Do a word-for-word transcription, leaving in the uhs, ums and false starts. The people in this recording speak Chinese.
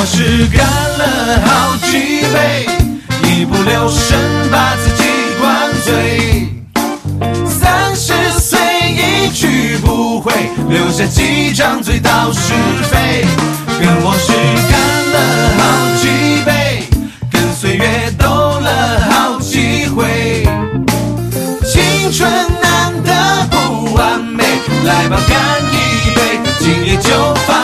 是干了好几杯，一不留神把自己灌醉。三十岁一去不回，留下几张嘴到是非。跟往事干了好几杯，跟岁月斗了好几回。青春难得不完美，来吧干一杯，今夜就放